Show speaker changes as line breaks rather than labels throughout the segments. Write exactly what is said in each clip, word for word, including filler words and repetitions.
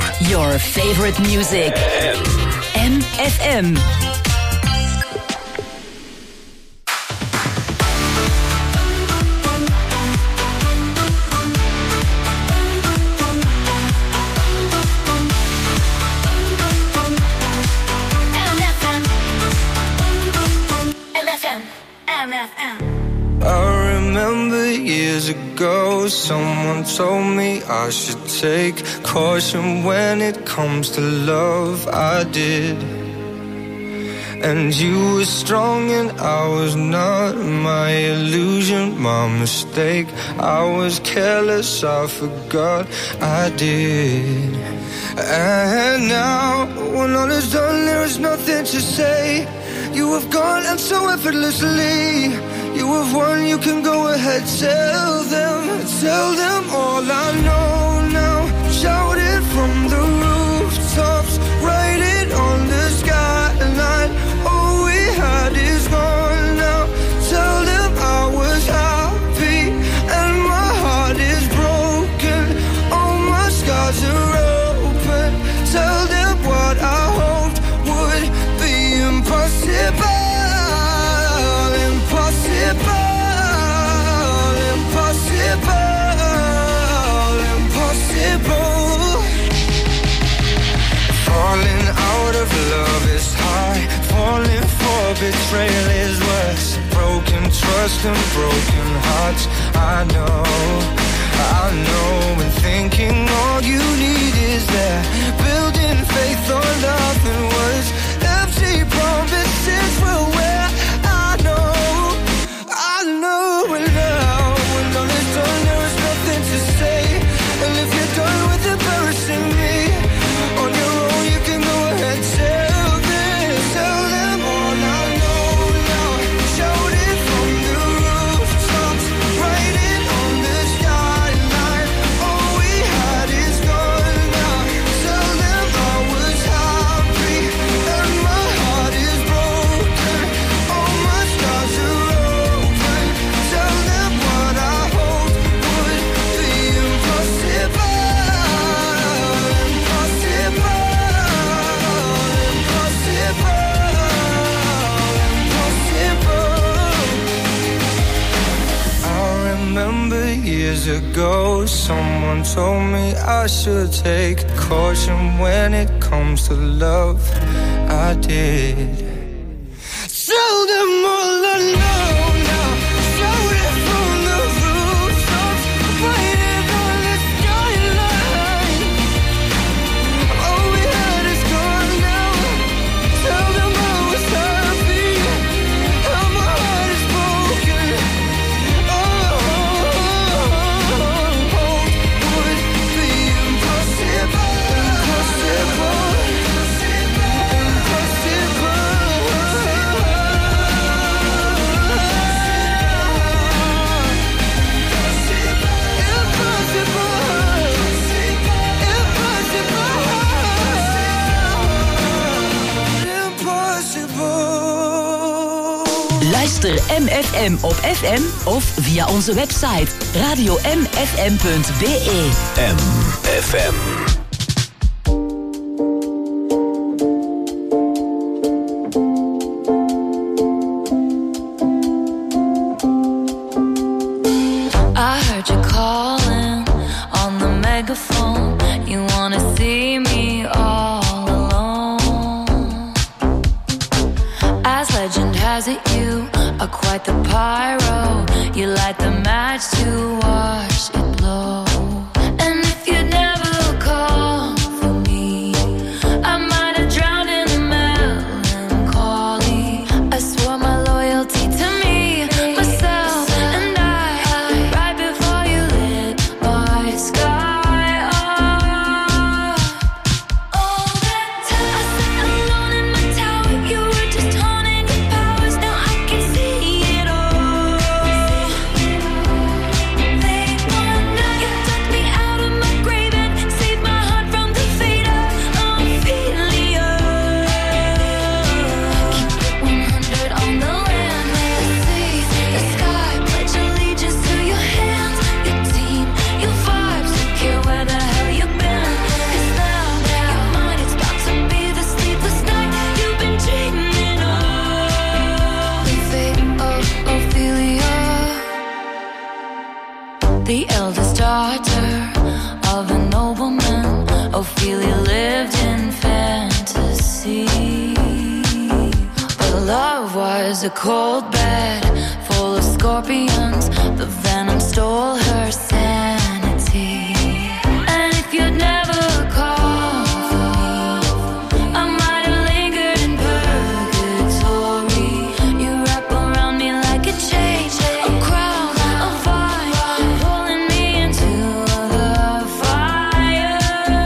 Your favorite music. M F M.
I remember years ago, someone told me I should take caution when it comes to love. I did. And you were strong and I was not. My illusion, my mistake. I was careless, I forgot I did. And now, when all is done, there is nothing to say. You have gone and so effortlessly. You have won, you can go ahead, tell them, tell them all I know now. Shout it from the rooftops, write it on the skyline. All we had is gone now. Tell them I was happy and my heart is broken. All my scars are open. Tell them what I hoped would be impossible. Falling out of love is high. Falling for betrayal is worse. Broken trust and broken hearts. I know, I know. And thinking all you need is that. Building faith on nothing was. Empty promises were where I know, I know. And now, when all is done, there is nothing to say. And if you're done with embarrassing me on your own, you can go ahead, tell them, tell them all I know now. Shout it from the rooftops, write it on the skyline. All we had is gone now. Tell them I was happy and my heart is broken. All my scars are open. Tell them what I hoped would be impossible. Years ago, someone told me I should take caution when it comes to love. I did. Tell them all I know now. Shout it from the rooftops, write it on the skyline. All we had is gone now. Tell them I was happy and my heart is broken.
Luister M F M op F M of via onze website radio m f m punt b e.
M F M.
I heard you calling on the megaphone. You wanna see me all alone. As legend has it, you are quite the pyro. You light the match to watch it blow. And if you'd never call for me, I might have drowned in the melancholy. I swore my loyalty to me, myself, and I, right before you lit my sky up. All that time I sat alone in my tower, you were just honing your powers. Now I can see it all. They wanna, you was a cold bed full of scorpions. The venom stole her sanity. And if you'd never called for me, I might have lingered in purgatory. You wrap around me like a chain, a crown, a vine, pulling me into the fire.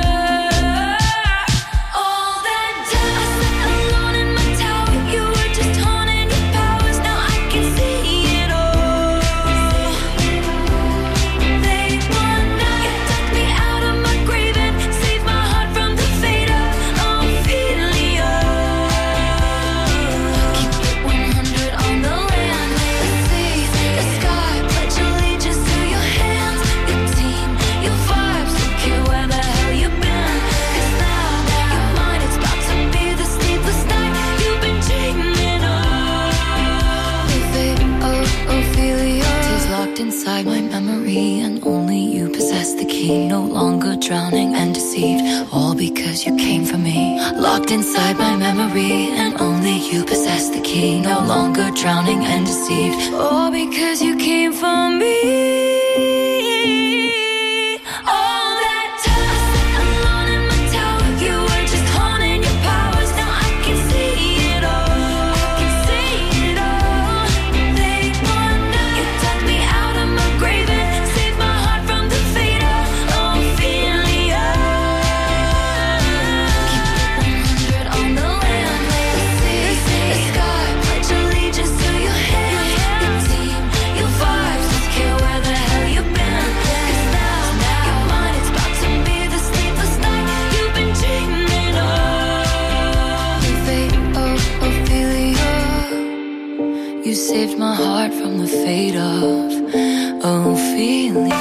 All that time I sat alone in my tower, you were just haunting your powers. Now I can see it all. They want now, you dug me out of my grave and saved my heart from the fate of Ophelia. Keep it one hundred on the land, the sea, the sky. Pledge allegiance to your hands, your team, your vibes. Don't care where the hell you've been, 'cause now you're mine. It's about to be the sleepless night you've been dreaming of. The fate of Ophelia is locked inside my memory, and only you possess the key. No longer drowning and deceived, all because you came for me. Locked inside my memory, and only you possess the key. No longer drowning and deceived, all because you came for me. All that time I sat alone in my tower, you were just haunting your powers. Now I can see it all. I can see it all. They want now, you dug me out of my grave and saved my heart from the fate of Ophelia. Keep it one hundred on the land, the sea, the sky. Pledge allegiance to your hands, your team, your vibes. Don't care where the hell you've been, 'cause now you're mine. It's about to be the sleepless night you've been dreaming of. The fate of Ophelia. You saved my heart from the fate of Ophelia.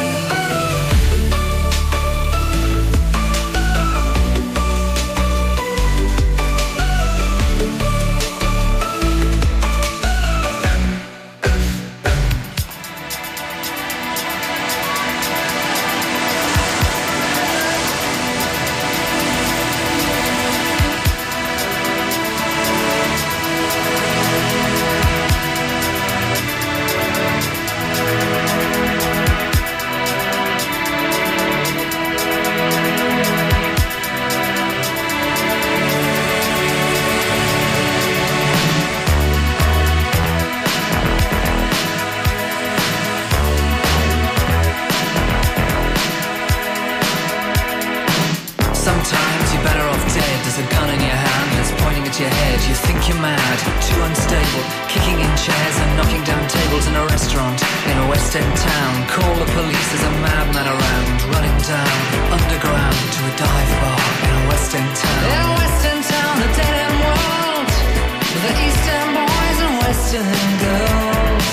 Sometimes you're better off dead. There's a gun in your hand that's pointing at your head. You think you're mad, too unstable, kicking in chairs and knocking down tables in a restaurant in a West End town. Call the police, there's a madman around, running down underground to a dive bar in a West End town. In a West End town, a dead end world, the East End boys and West End girls.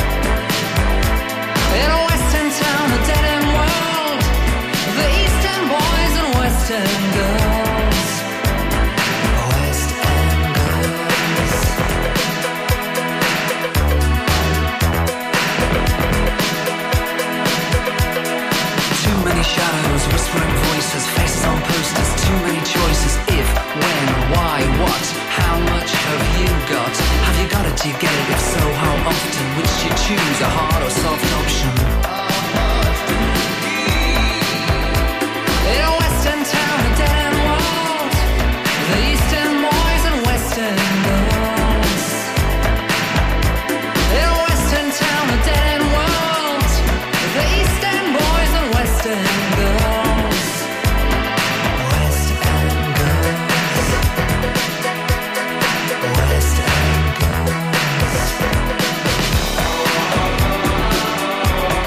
In a West End town, a dead end world, the East End boys and West End girls. West End girls. Too many shadows, whispering voices, faces on posters, too many choices. If, when, why, what, how much have you got? Have you got it, do you get it? If so, how often? Which you choose, a hard or soft option? In a West End town, a dead end world, the East End boys and West End girls. In a West End town, a dead end world, the East End boys and West End girls. West End girls. West End girls.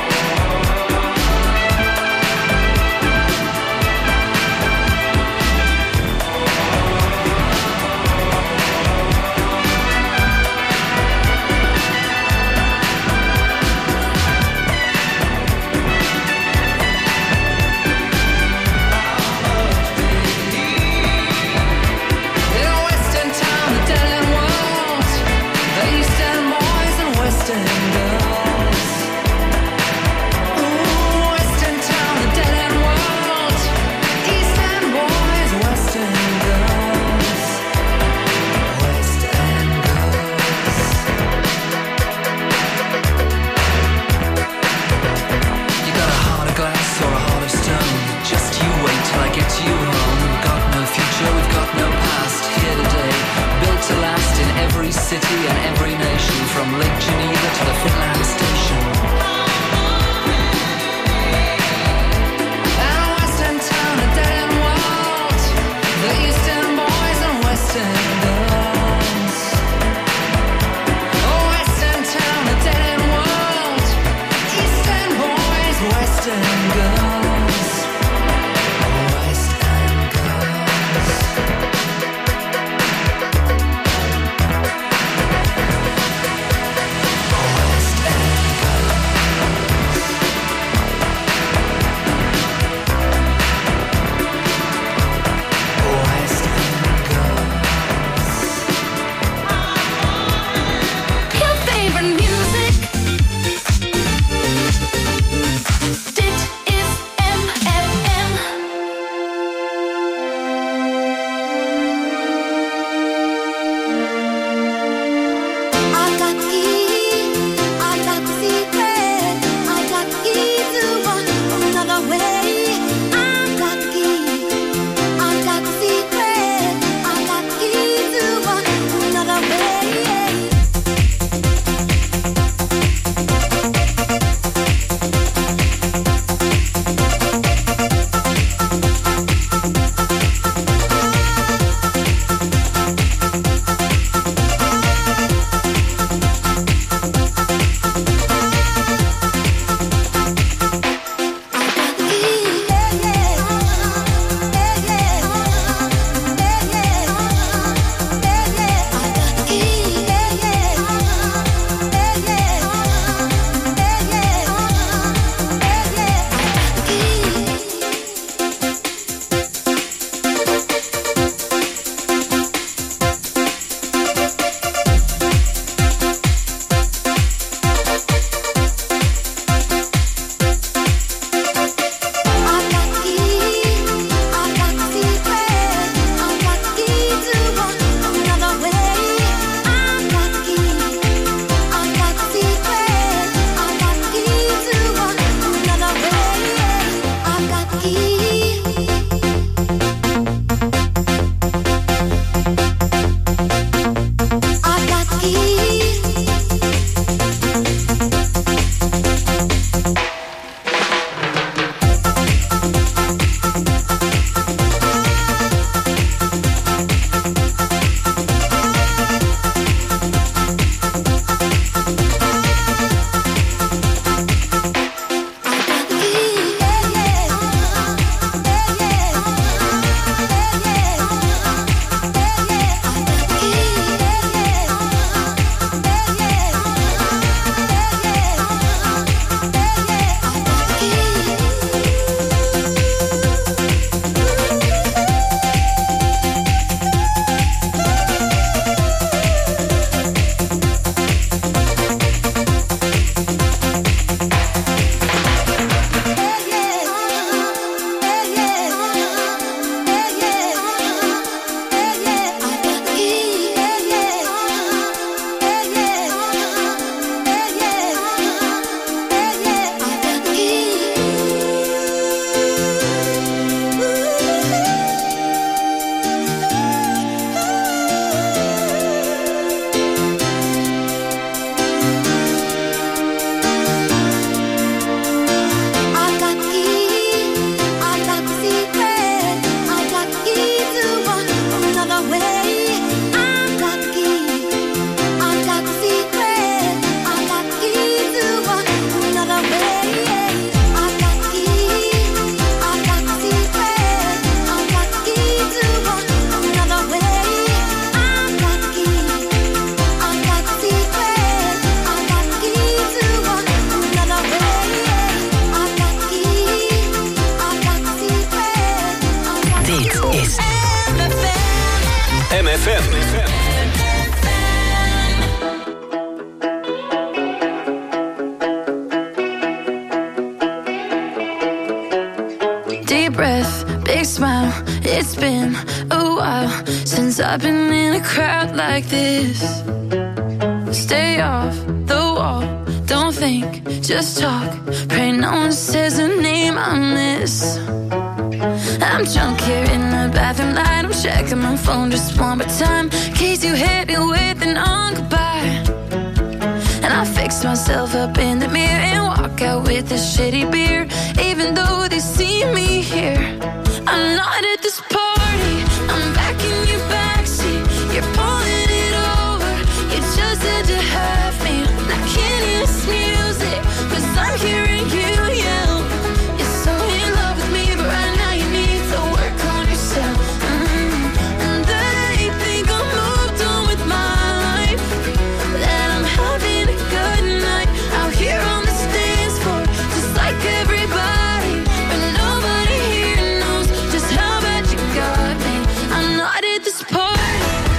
fake smile. It's been a while since I've been in a crowd like this. Stay off the wall, don't think, just talk. Pray no one says a name I miss. I'm drunk here in the bathroom light. I'm checking my phone just one more time, in case you hit me with an on goodbye. And I fix myself up in the mirror and walk out with this shitty beer. Even though they see me here, I'm not at this party. I'm back in your backseat. You're pulling it over. You just had to have me. I can't hear this music, 'cause I'm hearing you yell. You're so in love with me, but right now you need to work on yourself. Mm-hmm. And they think I'm moved on with my life, that I'm having a good night out here on the dance floor, just like everybody. But nobody here knows just how bad you got me. I'm not at this party.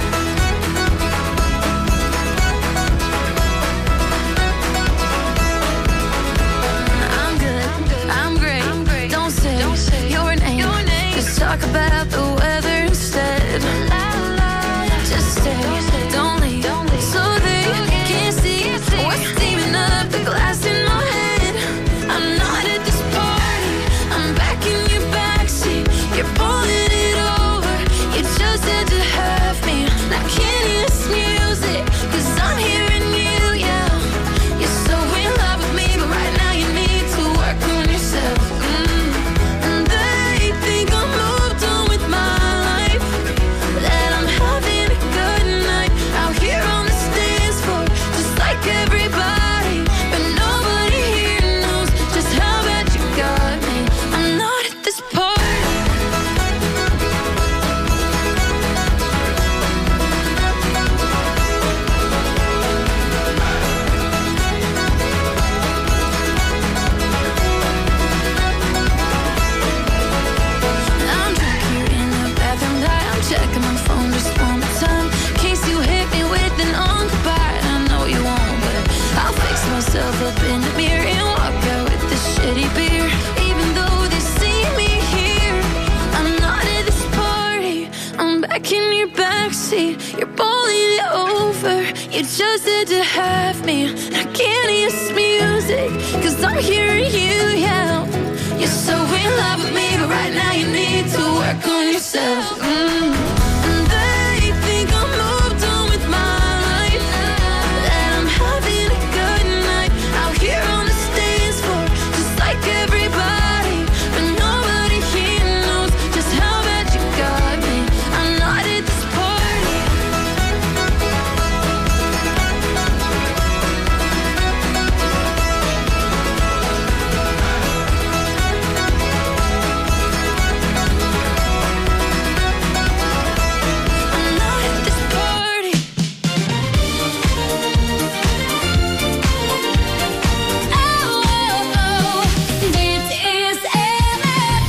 I'm good, I'm great. Don't say your name, just talk about the weather instead. Just stay, don't leave, so they can't see what's steaming up the glass in my head. I'm not at this party. I'm back in your backseat. You're pulling it over. You just had to have me. I can't hear this music, 'cause I'm hearing you yell. You're so in love with me, but right now you need to work on yourself. Mm. And they think I'm moved on with my life, that I'm having a good night out here on the dance floor, just like everybody. But nobody here knows just how bad you got me. I'm not at this party. I'm drunk here in the bathroom light. I'm checking my phone just one more time, in case you hit me with an on goodbye. I know you won't, but I'll fix myself up in the mirror and walk out with this shitty beer. Even though they see me here, I'm not at this party. I'm back in your backseat. You're pulling it over. You just had to have me. I can't hear this music, 'cause I'm hearing you yell. You're so in love with me, but right now you need to work on yourself. Mm. And they think I'm moved on with my life, that I'm having a good night out here on the dance floor, just like everybody. But nobody here knows just how bad you got me. I'm not at this party. I'm not at this party. Oh, oh, oh, this is M F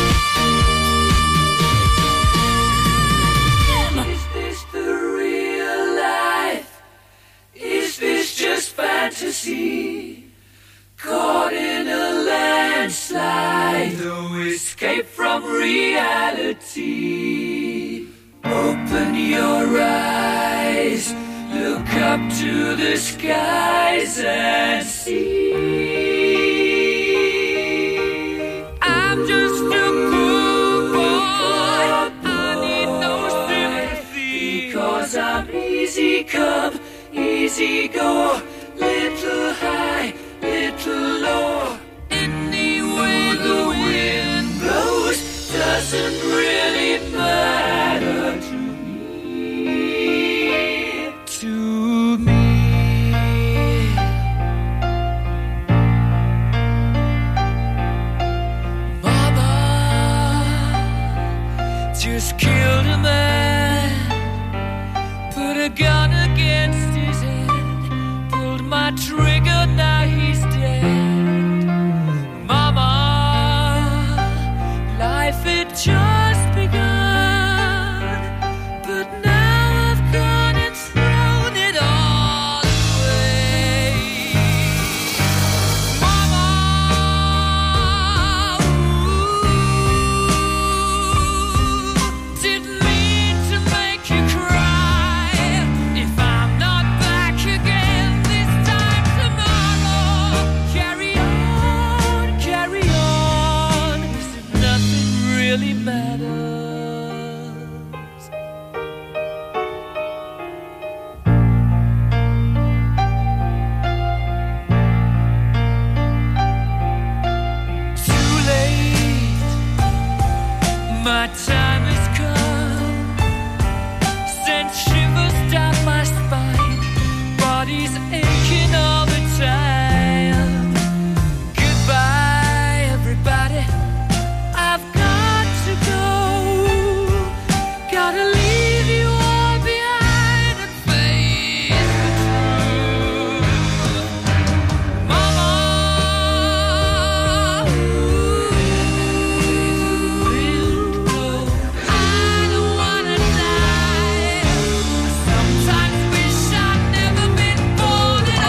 M.
Is this the real life? Is this just fantasy? Caught in a landslide, no escape from reality. Open your eyes, look up to the skies and see. I'm just a poor boy, I need no sympathy, because I'm easy come, easy go, little high, little low. Any way the wind blows doesn't really matter to me. To me. Mama just killed a man, put a gun against his head, pulled
my time has come. Sent shivers down my spine. Body's aching all the time. Goodbye, everybody. I've got to go. Gotta leave you all behind and face the truth. Mama, I don't wanna die. Sometimes wish I'd never been born at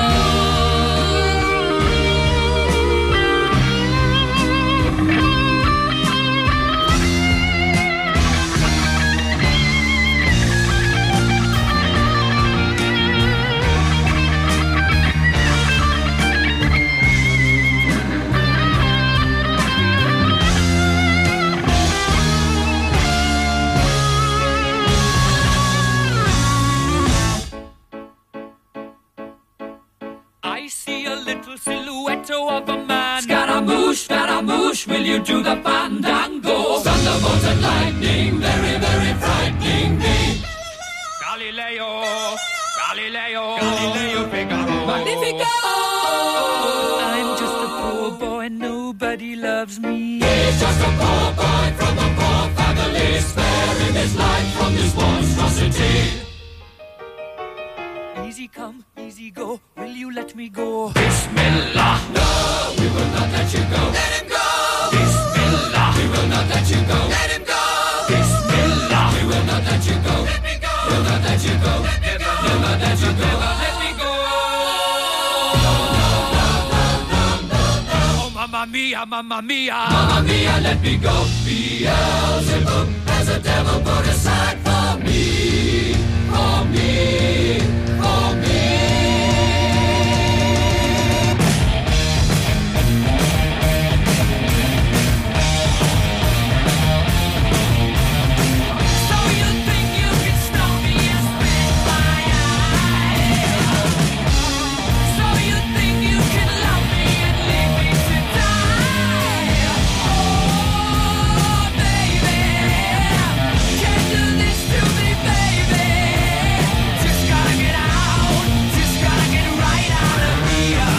I see a little silhouette of a man.
Scaramouche, Scaramouche, will you do the fandango? Thunderbolt and lightning, very, very frightening me.
Galileo, Galileo, Galileo Figaro.
Magnifico!
I'm just a poor boy, nobody loves me.
He's just a poor boy from a poor family, sparing his life from this monstrosity.
Easy come, easy go, will you let me go?
Bismillah, no, we will not let you go. Let him go! Bismillah, we will not let you go. Let him go! Bismillah, we will not let you go. Let me go! We'll not let you go. Let me go! We'll not let you go.
Let me go! Oh, mamma mia, mamma mia.
Mamma mia, let me go. Beelzebub has a devil put aside for me, for me, for me.
So you think you can stop me and spit my eye? So you think you can love me and leave me to die? Oh, baby, can't do this to me, baby. Just gotta get out, just gotta get right out of here.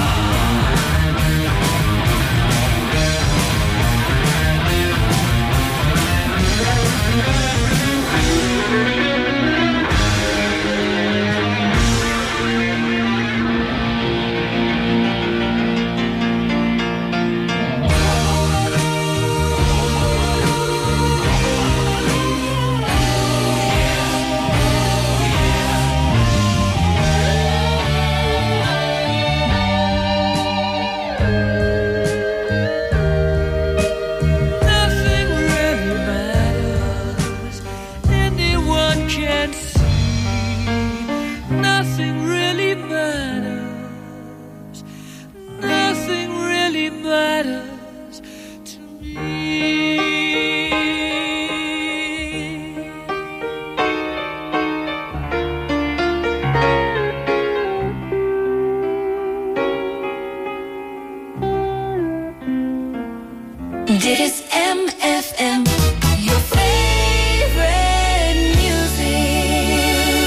Nothing really matters. Anyone can see. Nothing really matters. Nothing really matters to me.
Dit is M F M, your favorite music.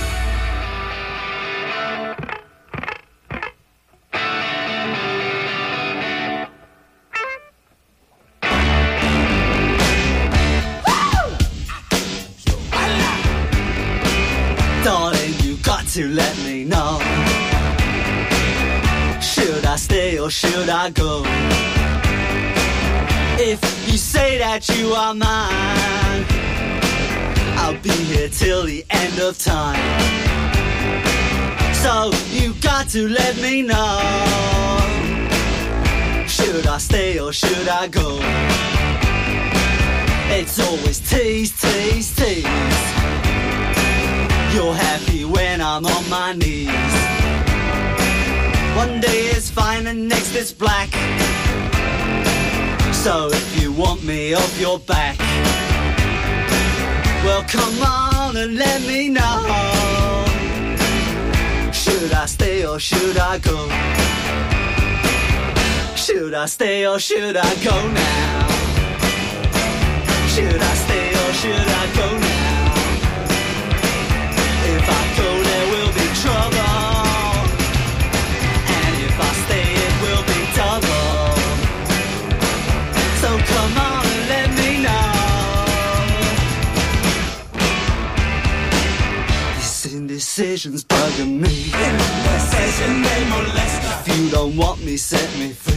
Darling, you got to let me know. Should I stay or should I go? If you say that you are mine, I'll be here till the end of time. So you got to let me know. Should I stay or should I go? It's always tease, tease, tease. You're happy when I'm on my knees. One day is fine and next is black. So if you want me off your back, well come on and let me know. Should I stay or should I go? Should I stay or should I go now? Should I stay or should I go now? If I go there will be trouble, and if I stay it will be double. So come on and let me know. This indecision's bugging me. Indecision may molest. If you don't want me, set me free.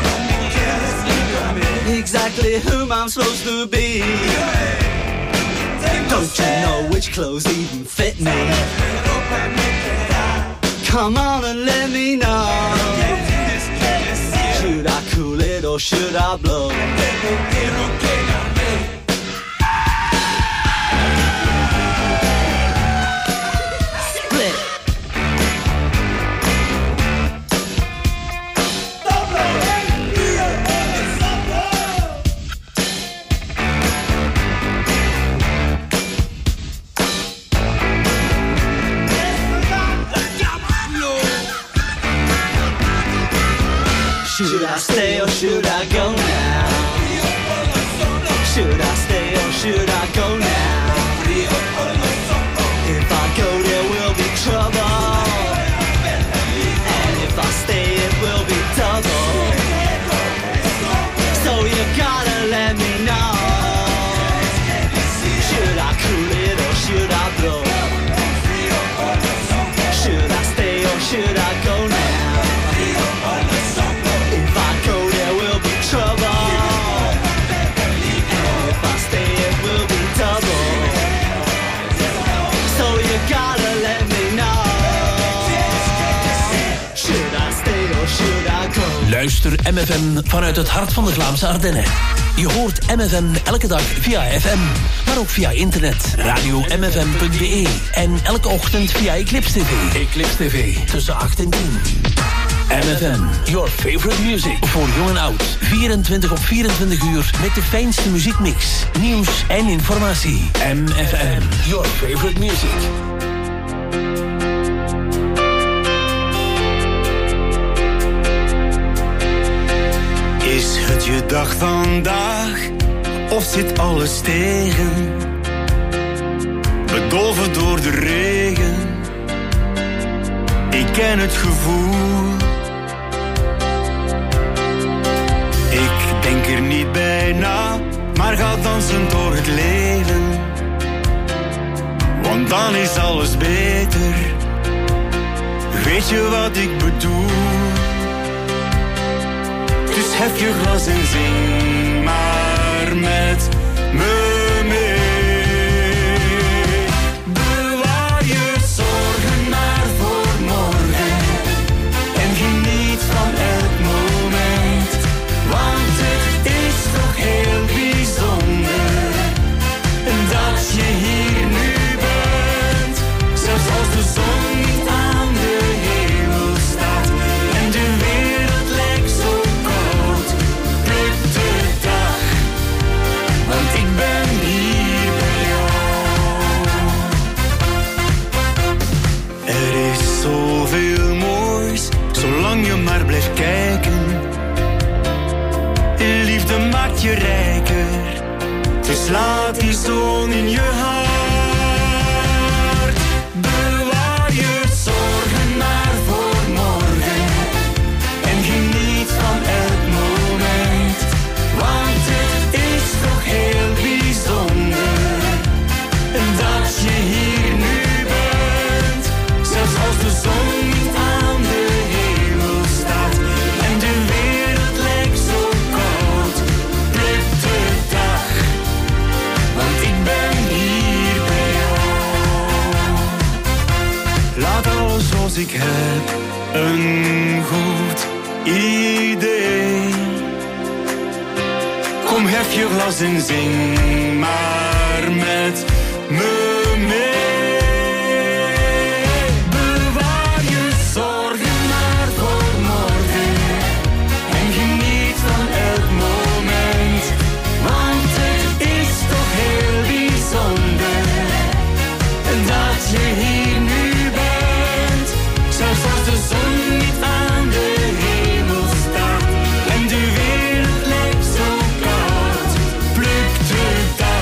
Exactly whom I'm supposed to be. Don't you know which clothes even fit me? Come on and let me know. Should I cool it or should I blow? Split. Should I stay or should I go now? Should I stay or should I go now? If I go there will be trouble, and if I stay it will be double. So you gotta let me know. Should I cool it or should I blow? Should I stay or should I go now?
Luister M F M vanuit het hart van de Vlaamse Ardennen. Je hoort M F M elke dag via F M, maar ook via internet, radio m f m punt b e en elke ochtend via Eclipse T V. Eclipse T V, tussen acht en tien. M F M, your favorite music. Voor jong en oud, vierentwintig op vierentwintig uur met de fijnste muziekmix, nieuws en informatie. M F M, your favorite music.
Is het je dag vandaag, of zit alles tegen? Bedolven door de regen, ik ken het gevoel. Ik denk er niet bij na, maar ga dansen door het leven. Want dan is alles beter, weet je wat ik bedoel? Dus hef je glas en zing maar met me mee. Bewaar je zorgen maar voor morgen en geniet van elk moment. Want het is toch heel bijzonder dat je hier nu bent. Zelfs als de zon niet aan de hemel staat en de wereld lijkt zo koud, pluk de dag, want ik ben hier bij jou. Er is zoveel moois, zolang je maar blijft kijken. Liefde maakt je rijker, dus laat die zon in je hart. Bewaar je zorgen maar voor morgen en geniet van elk moment. Want het is toch heel bijzonder dat je hier nu bent. Zelfs als de zon niet aan de hemel staat en de wereld lijkt zo koud, pluk de dag, want ik ben hier bij jou. Laat alles zoals ik heb een goed idee. Kom, hef je glas en zing maar met me mee. Bewaar je zorgen maar voor morgen en geniet van elk moment. Want het is toch heel bijzonder dat je hier nu bent. Zelfs als de zon niet aan de hemel staat en de wereld lijkt zo koud, pluk de dag,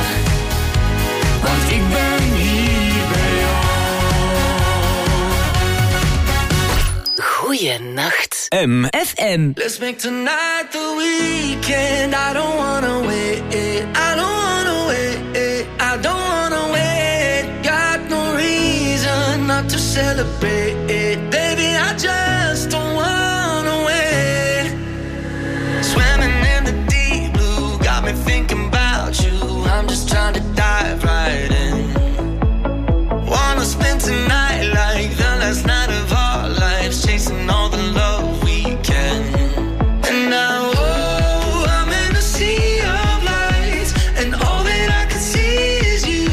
M F M.
Let's make tonight the weekend. I don't wanna wait. I don't wanna wait. I don't wanna wait. Got no reason not to celebrate. Baby, I just don't wanna wait. Swimming in the deep blue got me thinking about you. I'm just trying to dive right in. Wanna spend tonight like the last night of our lives, chasing all the love we can. And now, oh, I'm in a sea of lights, and all that I can see is you.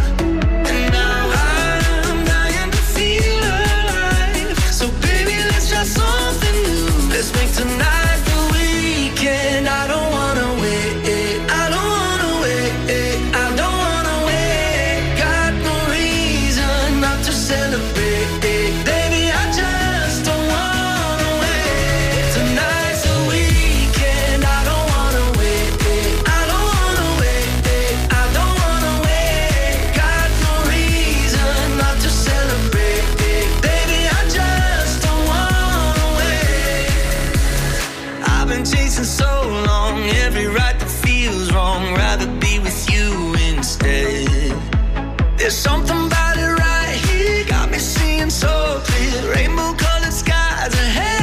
And now I'm dying to feel alive. So baby, let's try something new. Let's make tonight the weekend. I don't wanna wait. I don't wanna wait. I don't wanna wait. Got no reason not to celebrate. Baby, I just don't wanna wait. Tonight's the weekend. I don't wanna wait. I don't wanna wait. I don't wanna wait. Got no reason not to celebrate. Baby, I just don't wanna wait. I've been chasing so long, every right that feels wrong. Rather be with you instead. There's something about it right here, got me seeing so clear. Rainbow colored skies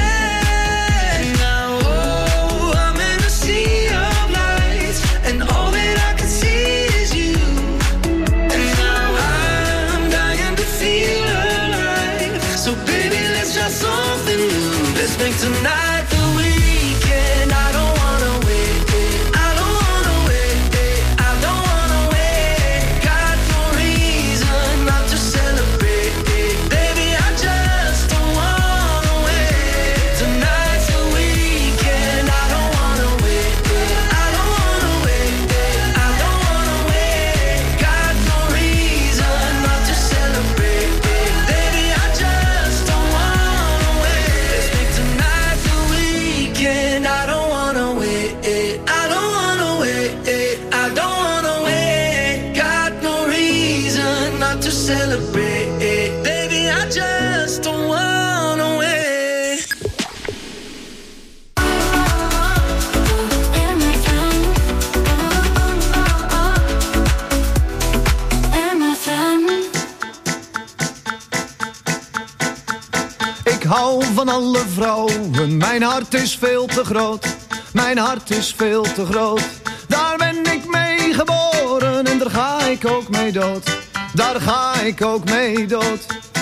ahead. Now, oh, I'm in a sea of lights, and all that I can see is you. And now I'm dying to feel alive. So baby, let's try something new. Let's make tonight the weekend. I don't wanna wait. I don't wanna wait. I don't wanna wait. Got no reason not to celebrate. Baby, I just don't wanna wait. Tonight's the weekend. I don't wanna wait. I don't wanna wait. I don't wanna wait. Got no reason not to celebrate. Baby, I just don't wanna wait. Let's make tonight the weekend. I don't wanna wait. I don't wanna wait. I don't wanna wait. Got no reason not to celebrate. Baby, I just don't wanna wait.
Ik hou van alle vrouwen, mijn hart is veel te groot. Mijn hart is veel te groot. Daar ben ik mee geboren en daar ga ik ook mee dood. Daar ga ik ook mee dood.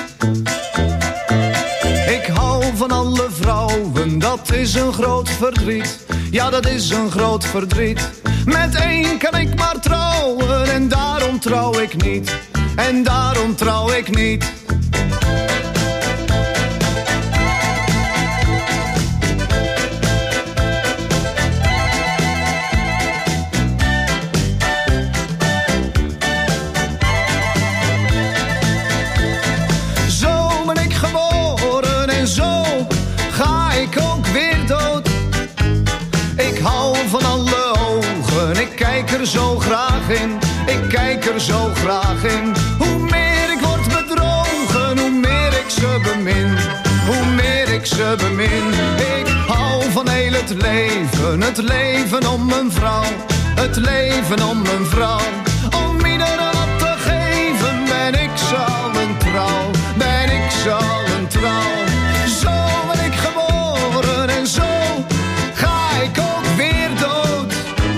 Ik hou van alle vrouwen, dat is een groot verdriet. Ja, dat is een groot verdriet. Met één kan ik maar trouwen en daarom trouw ik niet. En daarom trouw ik niet. Zo ben ik geboren en zo ga ik ook weer dood. Ik hou van alle ogen, ik kijk er zo graag in. Ik kijk er zo graag in. Hoe meer ik word bedrogen, hoe meer ik ze bemin. Hoe meer ik ze bemin. Ik hou van heel het leven, het leven om een vrouw. Het leven om een vrouw. Om iedereen wat te geven ben ik zo een trouw. Ben ik zo een trouw. Zo ben ik geboren en zo ga ik ook weer dood.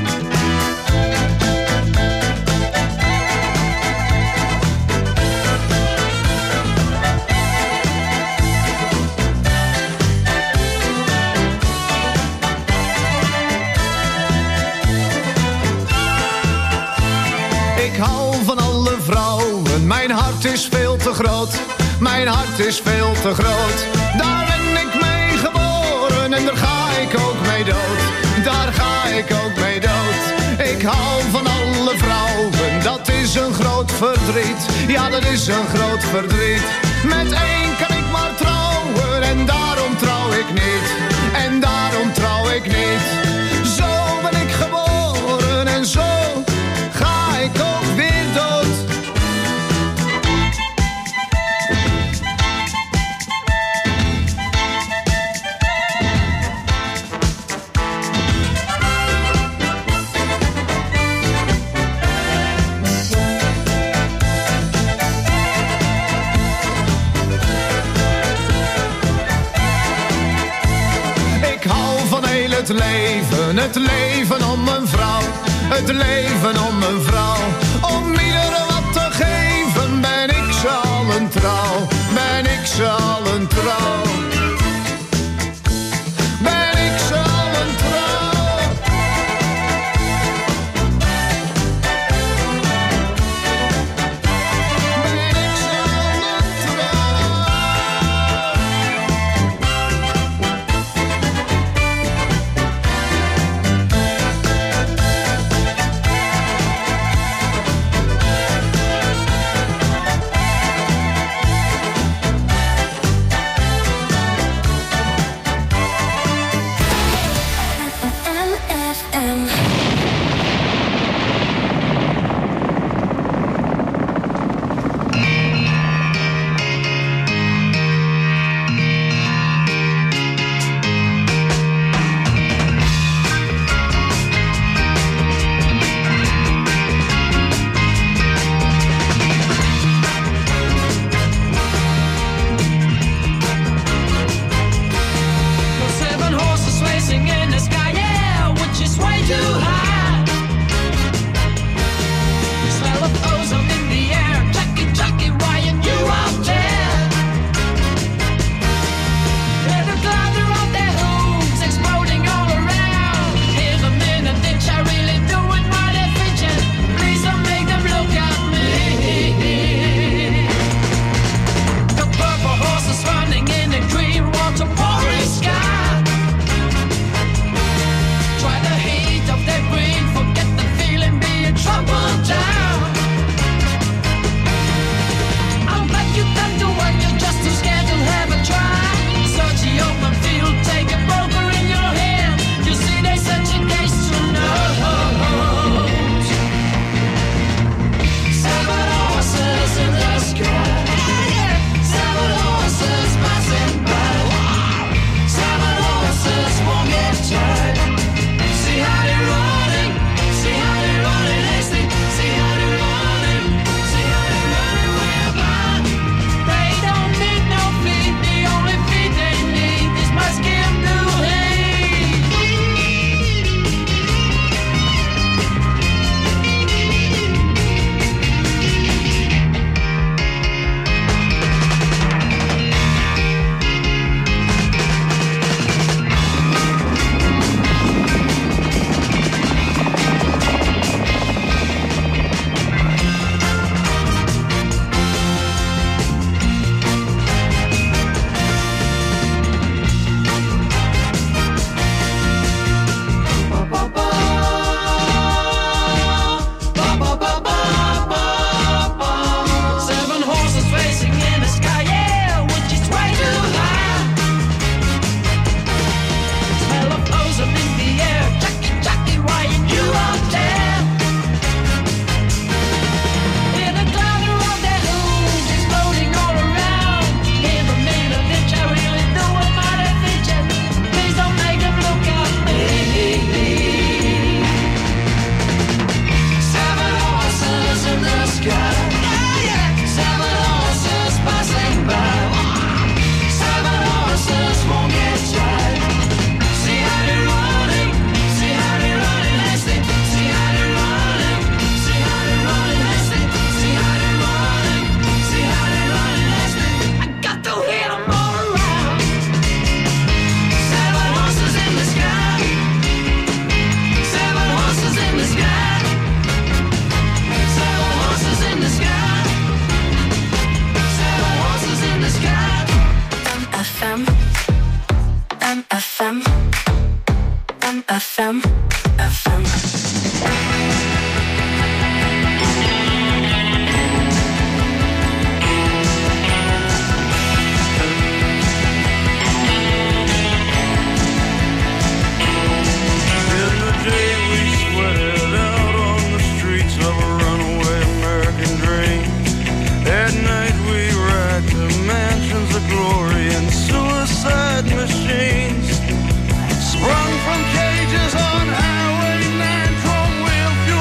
Ik hou van alle vrouwen, mijn hart is veel te groot. Mijn hart is veel te groot. Daar ben ik mee geboren en daar ga ik ook mee dood. Daar ga ik ook mee dood. Ik hou van alle vrouwen, dat is een groot verdriet. Ja, dat is een groot verdriet. Met één kan ik maar trouwen en daarom trouw ik niet. En daarom trouw ik niet. Zo ben ik geboren en zo ga ik ook weer dood. het leven, het leven om een vrouw. Het leven om een vrouw. Om iedereen wat te geven, ben ik ze allen trouw. Ben ik ze allen trouw. Ben ik ze allen trouw. Ben ik ze allen trouw.
F M, F M.
Sprung from cages on Highway nine, chrome wheel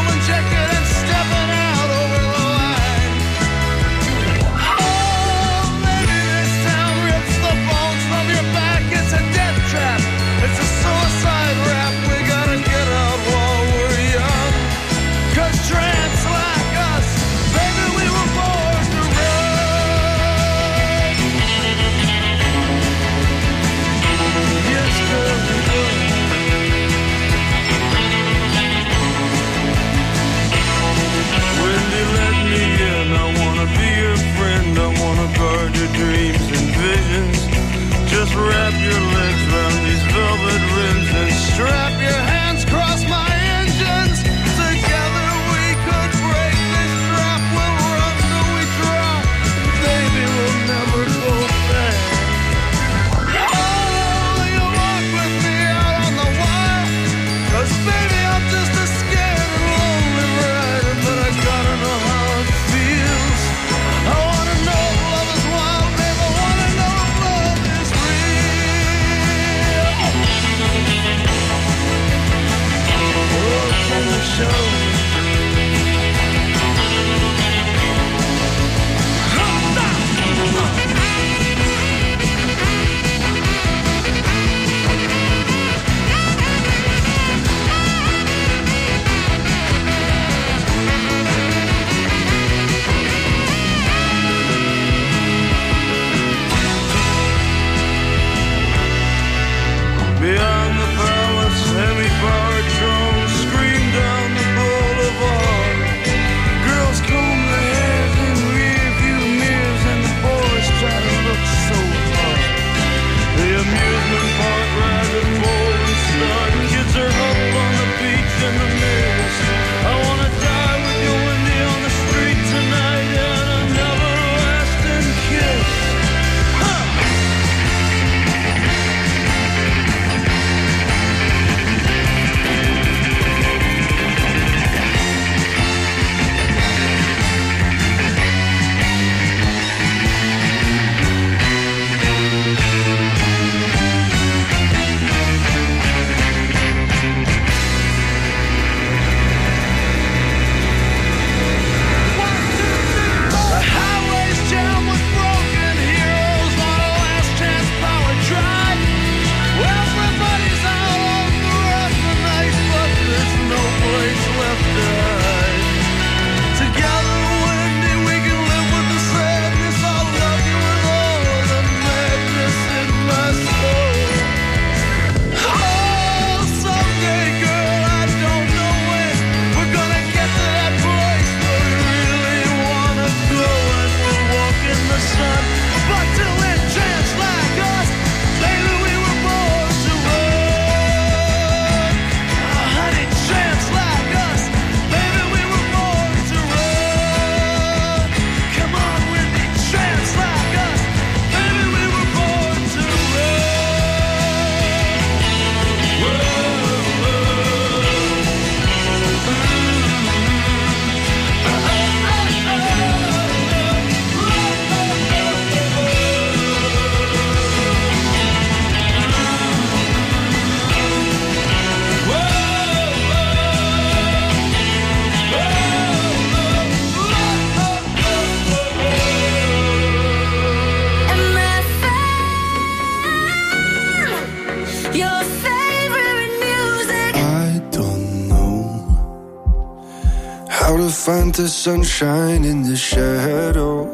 Find the sunshine in the shadow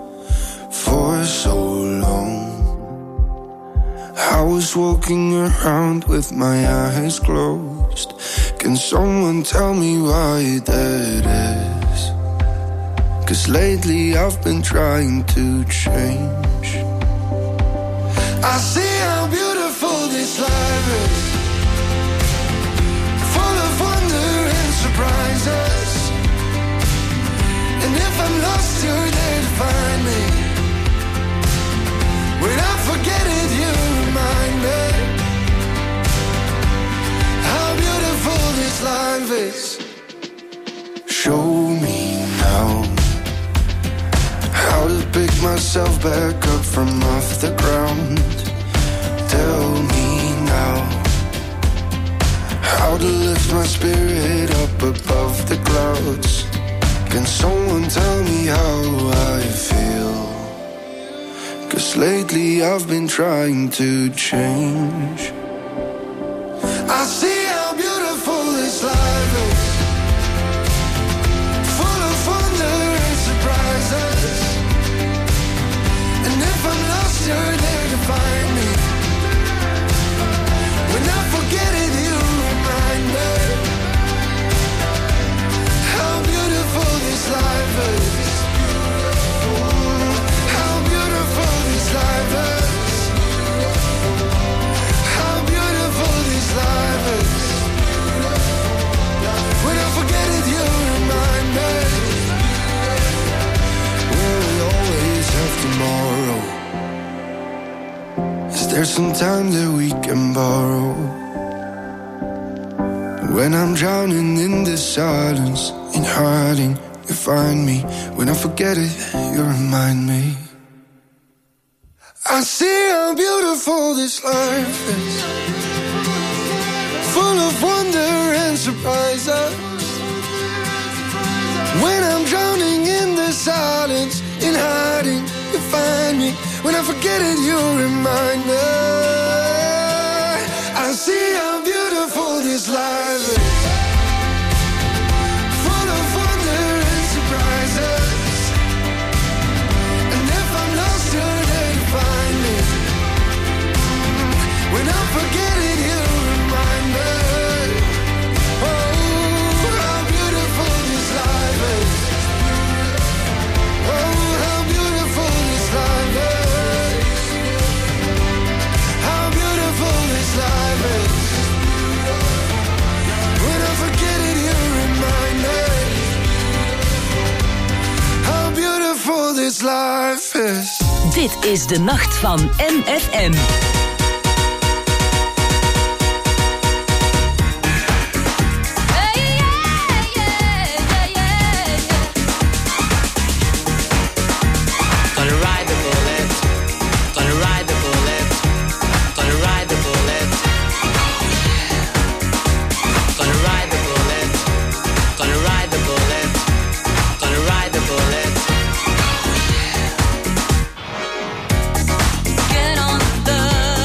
for so long. I was walking around with my eyes closed. Can someone tell me why that is? 'Cause lately I've been trying to change. I see how beautiful this life is, full of wonder and surprises. And if I'm lost, you're there to find me. When I forget it, you remind me how beautiful this life is. Show me now how to pick myself back up from off the ground. Tell me now how to lift my spirit up above the clouds. Can someone tell me how I feel? 'Cause lately I've been trying to change. I see how beautiful this life is, full of wonder and surprises. And if I'm lost, you're there to find me. When I forget it, you remind me how beautiful this life is. How beautiful this life is. How beautiful this life is. When I forget it, you remind me. Will we always have tomorrow? Is there some time that we can borrow? When I'm drowning in the silence, in hiding, you find me. When I forget it, you remind me. I see how beautiful this life is, full of wonder and surprises.
When I'm drowning in the silence, in hiding, you find me. When I forget it, you remind me. I see how beautiful this life is, full of wonder and surprises. And if I'm lost, you're there to find me. When I forget it, you remind me. Oh, how beautiful this life is. Oh, how beautiful this life is. How beautiful this life is. When I forget it, you remind me. How beautiful this life is.
Dit is de nacht van M F M.
Gonna ride the bullet, gonna ride the bullet, gonna ride the bullet. Gonna ride the bullet, gonna ride the bullet, gonna ride the bullet.
Get on the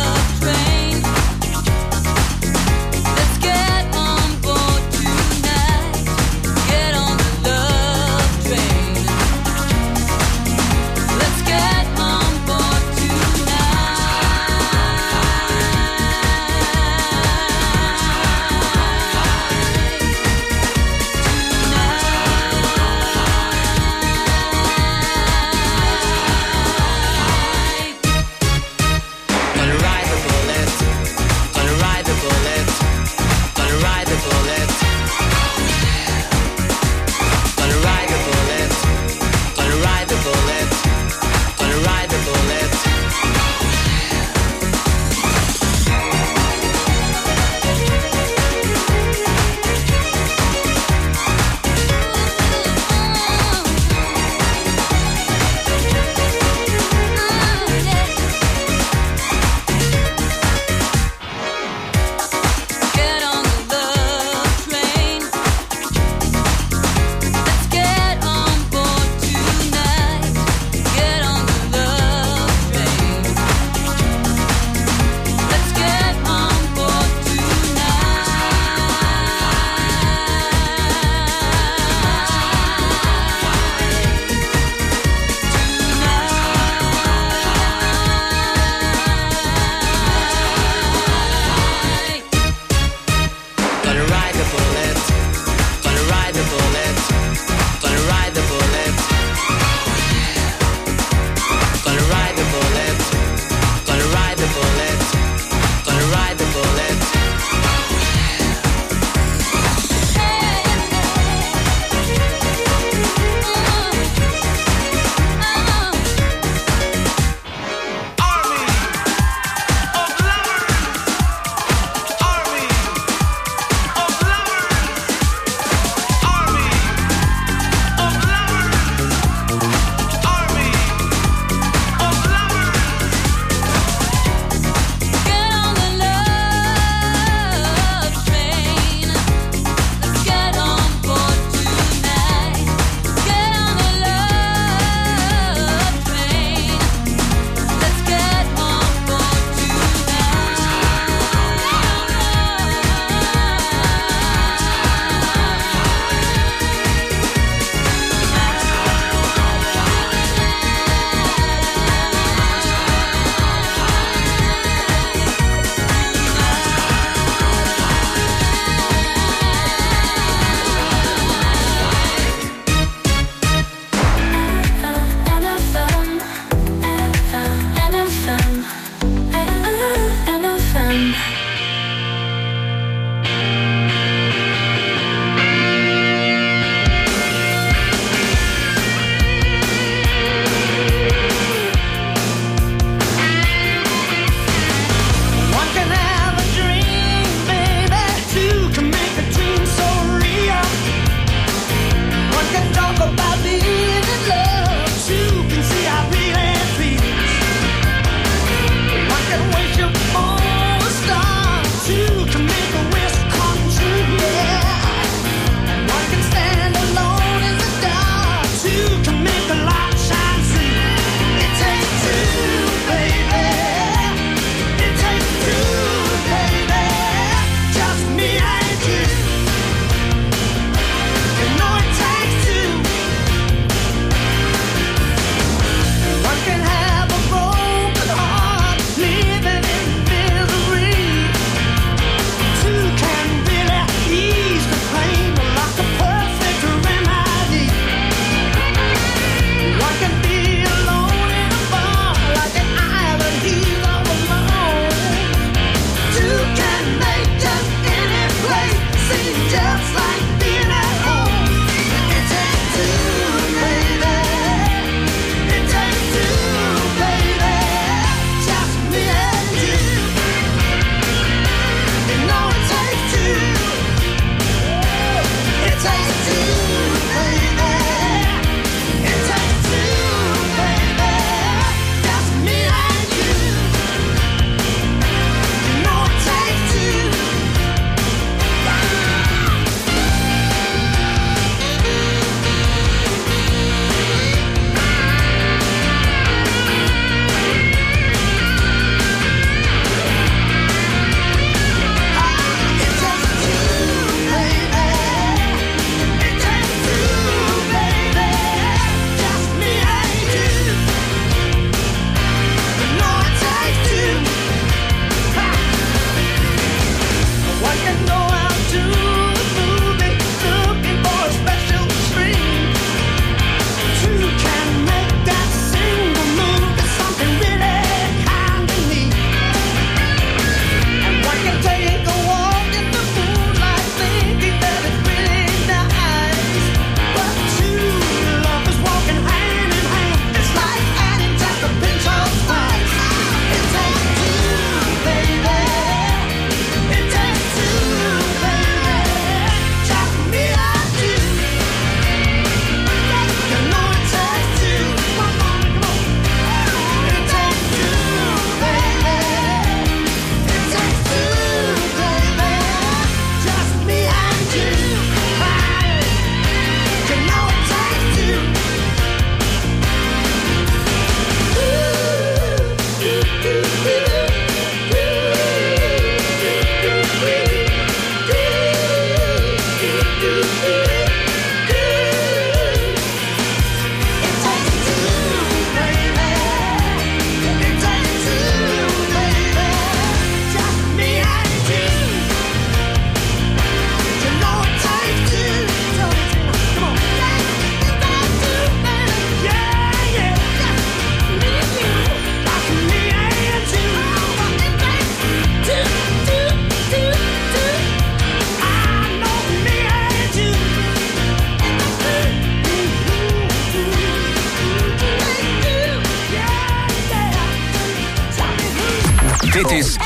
Dit is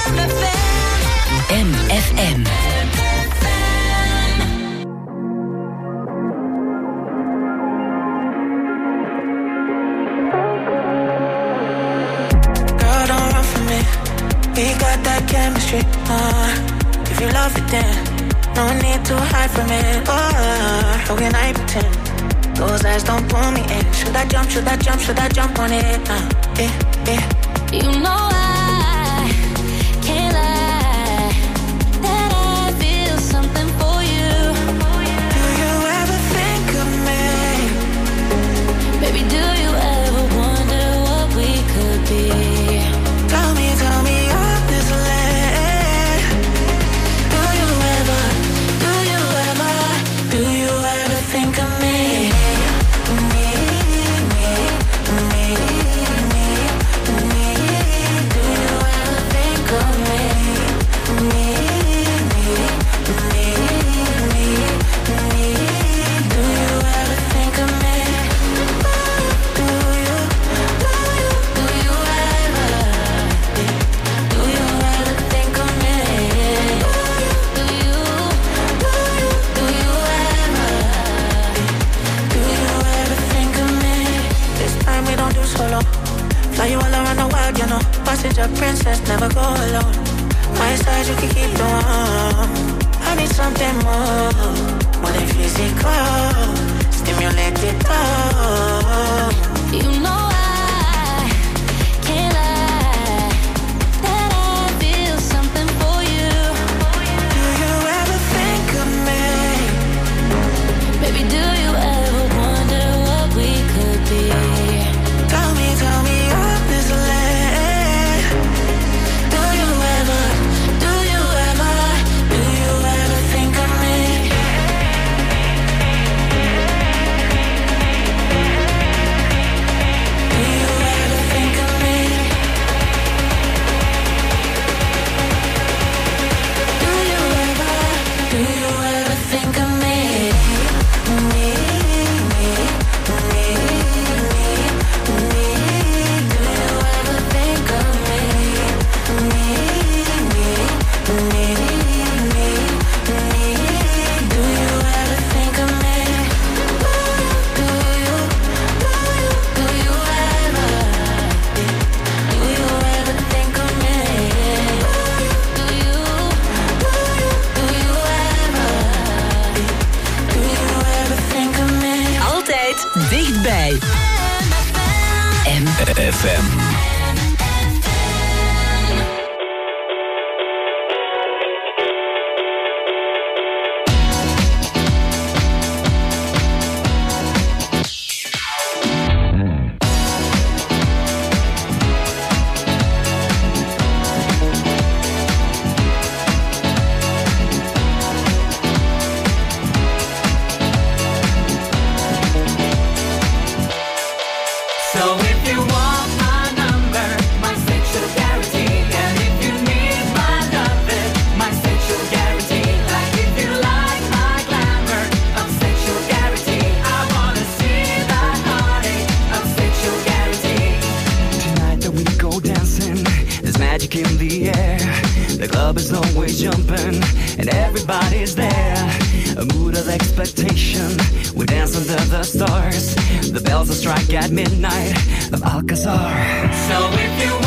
M F M.
Girl, don't run from me. We got that chemistry. Uh, if you love it, then no need to hide from it. Oh, how can I pretend? Those eyes don't pull me in. Should I jump? Should I jump? Should I jump on it? Uh, yeah, yeah.
You know I can't lie that I feel something for you.
Do you ever think of me?
Baby, do you ever wonder what we could be?
Tell me, tell me honestly. Do you ever, do you ever, do you ever think of me? Me, me, me, me, me. Do you ever think of me? Me, me, me, me, me. Do you ever think of me? Do you, do you, do you ever? Do you ever think of me? Do you, do you, do you ever? Do you ever think of me? This time we don't do solo. Fly you all around the world, you know. Passenger princess, never go alone. My side you can keep the warm. I need something more, more than physical. Stimulate it all.
You know I can't lie that I feel something for you.
Do you ever think of me?
Baby, do you ever wonder what we could be?
Tell me, tell me honestly. Do you ever, do you ever, do you ever think of me? Do
dichtbij. M F M.
In the air, the club is always jumping and everybody's there. A mood of expectation, we dance under the stars. The bells will strike at midnight of Alcazar. So if you